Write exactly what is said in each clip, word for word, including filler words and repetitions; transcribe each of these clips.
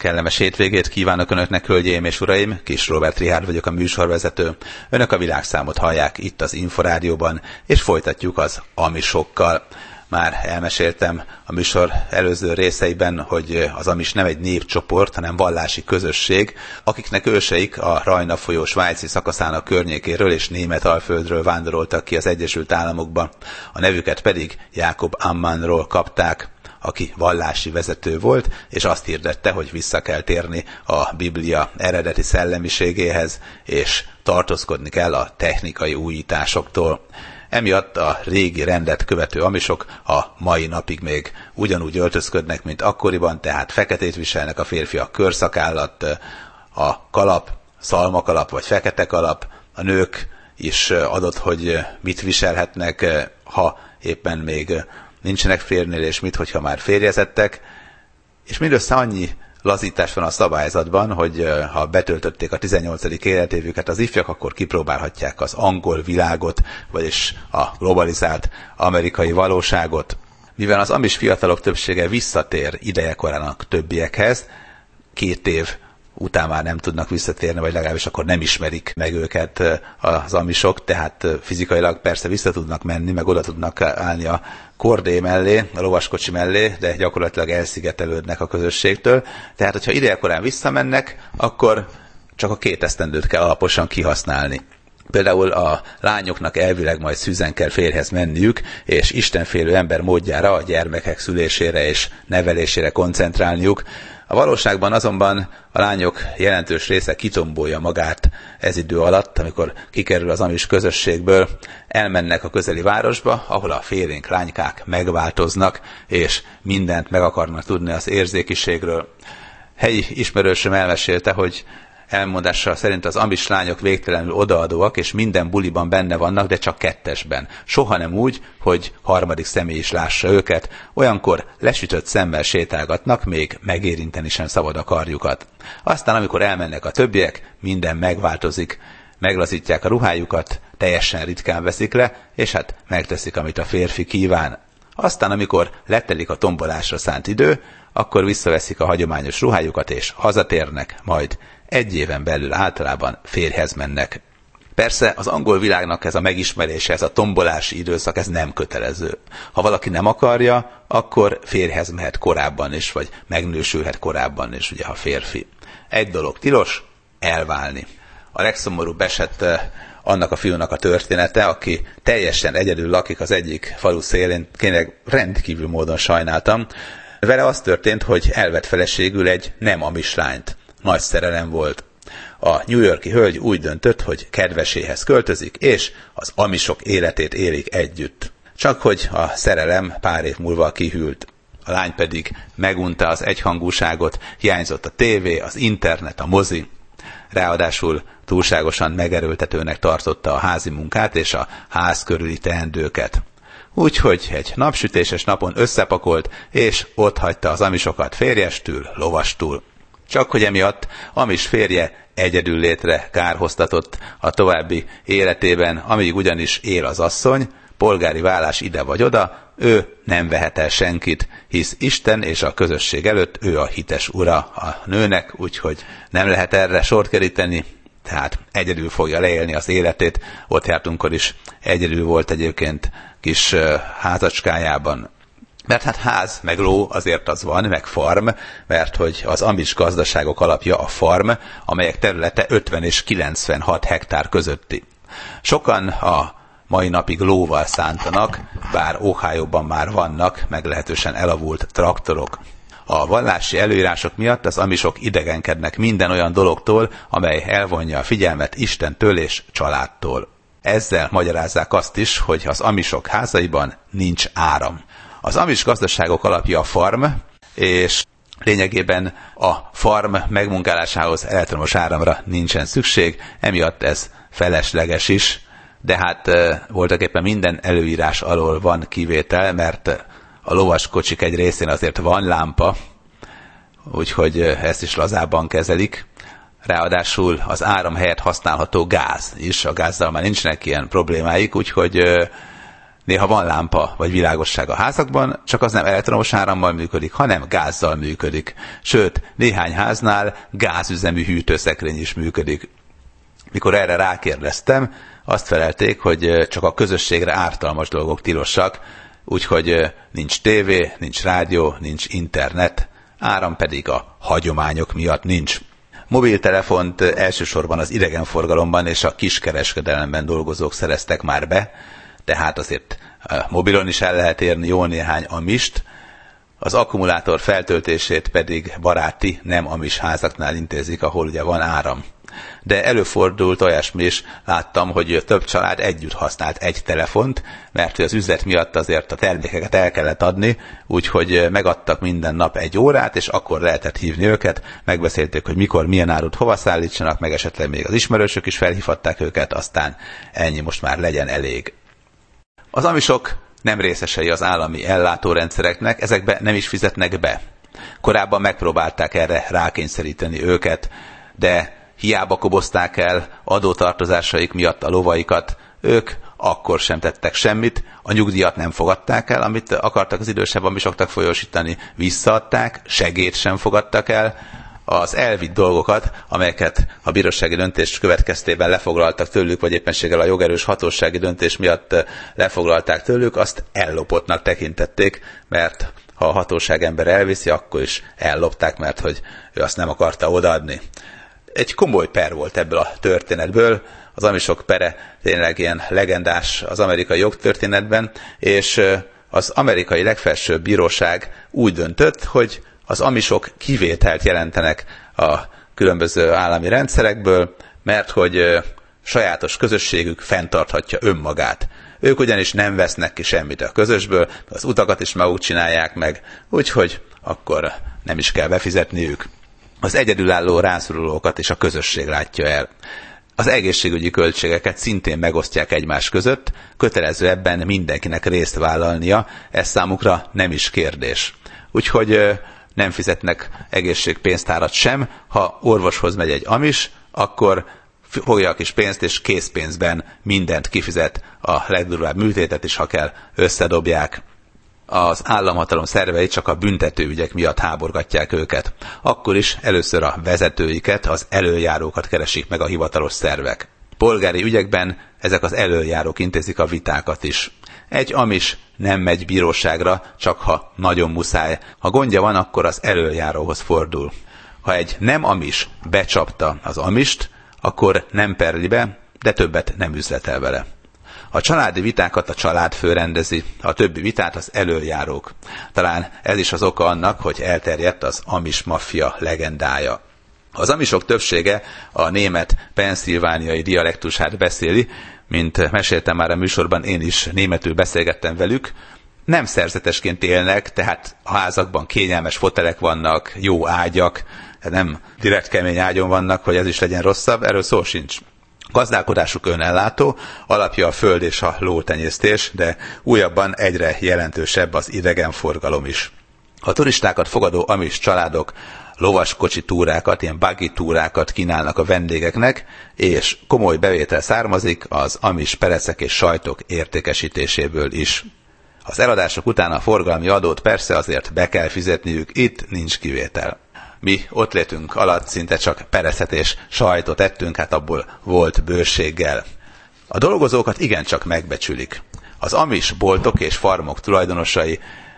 Kellemes hétvégét kívánok Önöknek, hölgyeim és uraim! Kis Róbert Richárd vagyok, a műsorvezető. Önök a világszámot hallják itt az Inforádióban, és folytatjuk az amisokkal. Már elmeséltem a műsor előző részeiben, hogy az amis nem egy népcsoport, hanem vallási közösség, akiknek őseik a Rajna folyó svájci szakaszának környékéről és Németalföldről vándoroltak ki az Egyesült Államokba. A nevüket pedig Jacob Ammanról kapták, aki vallási vezető volt, és azt hirdette, hogy vissza kell térni a Biblia eredeti szellemiségéhez, és tartózkodni kell a technikai újításoktól. Emiatt a régi rendet követő amisok a mai napig még ugyanúgy öltözködnek, mint akkoriban, tehát feketét viselnek a férfiak, körszakállat, a kalap, szalmakalap vagy fekete kalap, a nők is adott, hogy mit viselhetnek, ha éppen még nincsenek férjnél, és mit, hogyha már férjezettek, és mindössze annyi lazítás van a szabályzatban, hogy ha betöltötték a tizennyolcadik életévüket az ifjak, akkor kipróbálhatják az angol világot, vagyis a globalizált amerikai valóságot. Mivel az amis fiatalok többsége visszatér idejekorán a többiekhez, két év után már nem tudnak visszatérni, vagy legalábbis akkor nem ismerik meg őket az amisok, tehát fizikailag persze vissza tudnak menni, meg oda tudnak állni a kordé mellé, a lovaskocsi mellé, de gyakorlatilag elszigetelődnek a közösségtől. Tehát, hogyha idejekorán visszamennek, akkor csak a két esztendőt kell alaposan kihasználni. Például a lányoknak elvileg majd szűzen kell férjhez menniük, és istenfélő ember módjára a gyermekek szülésére és nevelésére koncentrálniuk. A valóságban azonban a lányok jelentős része kitombolja magát ez idő alatt, amikor kikerül az amis közösségből, elmennek a közeli városba, ahol a félénk lánykák megváltoznak, és mindent meg akarnak tudni az érzékiségről. Helyi ismerősöm elmesélte, hogy elmondása szerint az amis lányok végtelenül odaadóak, és minden buliban benne vannak, de csak kettesben. Soha nem úgy, hogy harmadik személy is lássa őket, olyankor lesütött szemmel sétálgatnak, még megérinteni sem szabad a karjukat. Aztán, amikor elmennek a többiek, minden megváltozik. Meglazítják a ruhájukat, teljesen ritkán veszik le, és hát megteszik, amit a férfi kíván. Aztán, amikor letelik a tombolásra szánt idő, akkor visszaveszik a hagyományos ruhájukat, és hazatérnek, majd egy éven belül általában férjhez mennek. Persze az angol világnak ez a megismerése, ez a tombolási időszak, ez nem kötelező. Ha valaki nem akarja, akkor férjhez mehet korábban is, vagy megnősülhet korábban is, ugye, ha férfi. Egy dolog tilos, elválni. A legszomorúbb eset annak a fiúnak a története, aki teljesen egyedül lakik az egyik falu szélén, tényleg rendkívül módon sajnáltam. Vele az történt, hogy elvett feleségül egy nem amis lányt. Nagy szerelem volt. A New York-i hölgy úgy döntött, hogy kedveséhez költözik, és az amisok életét élik együtt. Csak hogy a szerelem pár év múlva kihűlt. A lány pedig megunta az egyhangúságot, hiányzott a tévé, az internet, a mozi. Ráadásul túlságosan megerőltetőnek tartotta a házi munkát és a ház körüli teendőket. Úgyhogy egy napsütéses napon összepakolt, és otthagyta az amisokat férjestül, lovastul. Csak hogy emiatt amis férje egyedül létre kárhoztatott a további életében, amíg ugyanis él az asszony, polgári vállás ide vagy oda, ő nem vehet el senkit, hisz Isten és a közösség előtt ő a hites ura a nőnek, úgyhogy nem lehet erre sort keríteni, tehát egyedül fogja leélni az életét. Ott jártunkkor is egyedül volt egyébként kis házacskájában. Mert hát ház, meg ló azért az van, meg farm, mert hogy az amis gazdaságok alapja a farm, amelyek területe ötven és kilencvenhat hektár közötti. Sokan a mai napig lóval szántanak, bár Ohioban már vannak meglehetősen elavult traktorok. A vallási előírások miatt az amisok idegenkednek minden olyan dologtól, amely elvonja a figyelmet Istentől és családtól. Ezzel magyarázzák azt is, hogy az amisok házaiban nincs áram. Az amis gazdaságok alapja a farm, és lényegében a farm megmunkálásához elektromos áramra nincsen szükség, emiatt ez felesleges is, de hát voltaképpen minden előírás alól van kivétel, mert a lovaskocsik egy részén azért van lámpa, úgyhogy ezt is lazábban kezelik. Ráadásul az áram helyett használható gáz is, a gázzal már nincsenek ilyen problémáik, úgyhogy Néha van lámpa vagy világosság a házakban, csak az nem elektromos árammal működik, hanem gázzal működik. Sőt, néhány háznál gázüzemű hűtőszekrény is működik. Mikor erre rákérdeztem, azt felelték, hogy csak a közösségre ártalmas dolgok tilosak, úgyhogy nincs tévé, nincs rádió, nincs internet, áram pedig a hagyományok miatt nincs. Mobiltelefont elsősorban az idegenforgalomban és a kiskereskedelemben dolgozók szereztek már be, tehát azért mobilon is el lehet érni jó néhány amist, az akkumulátor feltöltését pedig baráti, nem amis házaknál intézik, ahol ugye van áram. De előfordult olyasmi is, láttam, hogy több család együtt használt egy telefont, mert az üzlet miatt azért a termékeket el kellett adni, úgyhogy megadtak minden nap egy órát, és akkor lehetett hívni őket, megbeszélték, hogy mikor, milyen árut hova szállítsanak, meg esetleg még az ismerősök is felhívhatták őket, aztán ennyi, most már legyen elég. Az amisok nem részesei az állami ellátórendszereknek, ezekbe nem is fizetnek be. Korábban megpróbálták erre rákényszeríteni őket, de hiába kobozták el adótartozásaik miatt a lovaikat, ők akkor sem tettek semmit, a nyugdíjat nem fogadták el, amit akartak az idősebb amisoknak folyósítani, visszaadták, segélyt sem fogadtak el, az elvitt dolgokat, amelyeket a bírósági döntés következtében lefoglaltak tőlük, vagy éppenséggel a jogerős hatósági döntés miatt lefoglalták tőlük, azt ellopottnak tekintették, mert ha a hatóság ember elviszi, akkor is ellopták, mert hogy ő azt nem akarta odaadni. Egy komoly per volt ebből a történetből, az amisok pere tényleg ilyen legendás az amerikai jogtörténetben, és az amerikai legfelsőbb bíróság úgy döntött, hogy az amisok kivételt jelentenek a különböző állami rendszerekből, mert hogy sajátos közösségük fenntarthatja önmagát. Ők ugyanis nem vesznek ki semmit a közösből, az utakat is maguk csinálják meg, úgyhogy akkor nem is kell befizetniük. Az egyedülálló rászorulókat is a közösség látja el. Az egészségügyi költségeket szintén megosztják egymás között, kötelező ebben mindenkinek részt vállalnia, ez számukra nem is kérdés. Úgyhogy nem fizetnek egészségpénztárat sem, ha orvoshoz megy egy amis, akkor fogja a kis pénzt, és készpénzben mindent kifizet, a legdurvább műtétet is, ha kell, összedobják. Az államhatalom szervei csak a büntetőügyek miatt háborgatják őket. Akkor is először a vezetőiket, az elöljárókat keresik meg a hivatalos szervek. Polgári ügyekben ezek az elöljárók intézik a vitákat is. Egy amis nem megy bíróságra, csak ha nagyon muszáj. Ha gondja van, akkor az elöljáróhoz fordul. Ha egy nem amis becsapta az amist, akkor nem perli be, de többet nem üzletel vele. A családi vitákat a családfő rendezi, a többi vitát az elöljárók. Talán ez is az oka annak, hogy elterjedt az amis maffia legendája. Az amisok többsége a német pennsylvániai dialektusát beszéli, mint meséltem már a műsorban, én is németül beszélgettem velük. Nem szerzetesként élnek, tehát a házakban kényelmes fotelek vannak, jó ágyak, nem direkt kemény ágyon vannak, hogy ez is legyen rosszabb, erről szó sincs. Gazdálkodásuk önellátó, alapja a föld és a lótenyésztés, de újabban egyre jelentősebb az idegenforgalom is. A turistákat fogadó amis családok lovaskocsi túrákat, ilyen buggy túrákat kínálnak a vendégeknek, és komoly bevétel származik az amis perecek és sajtok értékesítéséből is. Az eladások után a forgalmi adót persze azért be kell fizetniük, itt nincs kivétel. Mi ott létünk alatt szinte csak perecet és sajtot ettünk, hát abból volt bőséggel. A dolgozókat igencsak megbecsülik. Az amis boltok és farmok tulajdonosai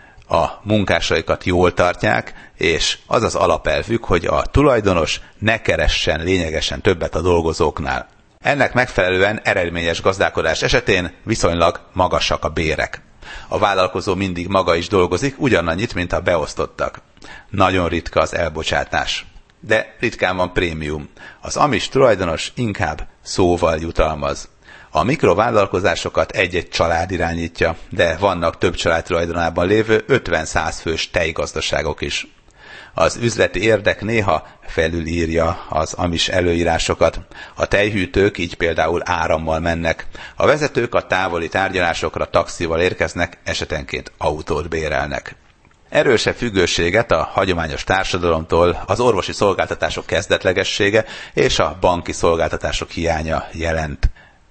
a munkásaikat jól tartják, és az az alapelvük, hogy a tulajdonos ne keressen lényegesen többet a dolgozóknál. Ennek megfelelően eredményes gazdálkodás esetén viszonylag magasak a bérek. A vállalkozó mindig maga is dolgozik, ugyanannyit, mint a beosztottak. Nagyon ritka az elbocsátás. De ritkán van prémium. Az amis tulajdonos inkább szóval jutalmaz. A mikrovállalkozásokat egy-egy család irányítja, de vannak több család tulajdonában lévő ötven-száz fős tejgazdaságok is. Az üzleti érdek néha felülírja az amis előírásokat. A tejhűtők így például árammal mennek. A vezetők a távoli tárgyalásokra taxival érkeznek, esetenként autót bérelnek. Erősebb függőséget a hagyományos társadalomtól az orvosi szolgáltatások kezdetlegessége és a banki szolgáltatások hiánya jelent.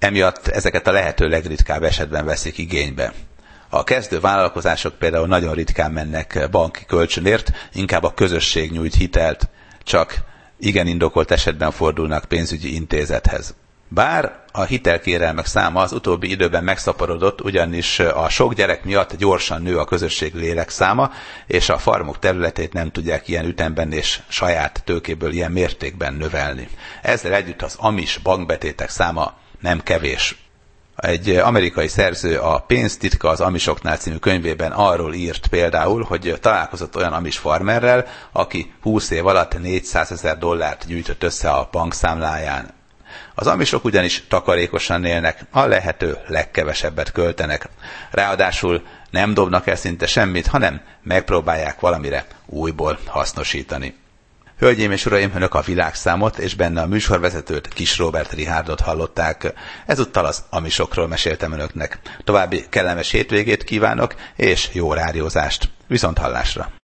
emiatt ezeket a lehető legritkább esetben veszik igénybe. A kezdő vállalkozások például nagyon ritkán mennek banki kölcsönért, inkább a közösség nyújt hitelt, csak igen indokolt esetben fordulnak pénzügyi intézethez. Bár a hitelkérelmek száma az utóbbi időben megszaporodott, ugyanis a sok gyerek miatt gyorsan nő a közösség lélekszáma, és a farmok területét nem tudják ilyen ütemben és saját tőkéből ilyen mértékben növelni. Ezzel együtt az amis bankbetétek száma nem kevés. Egy amerikai szerző a Pénztitka az amisoknál című könyvében arról írt például, hogy találkozott olyan amis farmerrel, aki húsz év alatt négyszázezer dollárt gyűjtött össze a bankszámláján. Az amisok ugyanis takarékosan élnek, a lehető legkevesebbet költenek. Ráadásul nem dobnak el szinte semmit, hanem megpróbálják valamire újból hasznosítani. Hölgyeim és uraim, önök a Világszámot és benne a műsorvezetőt, Kis Róbert Rihárdot hallották. Ezúttal az amisokról meséltem önöknek. További kellemes hétvégét kívánok, és jó rádiózást. Viszonthallásra!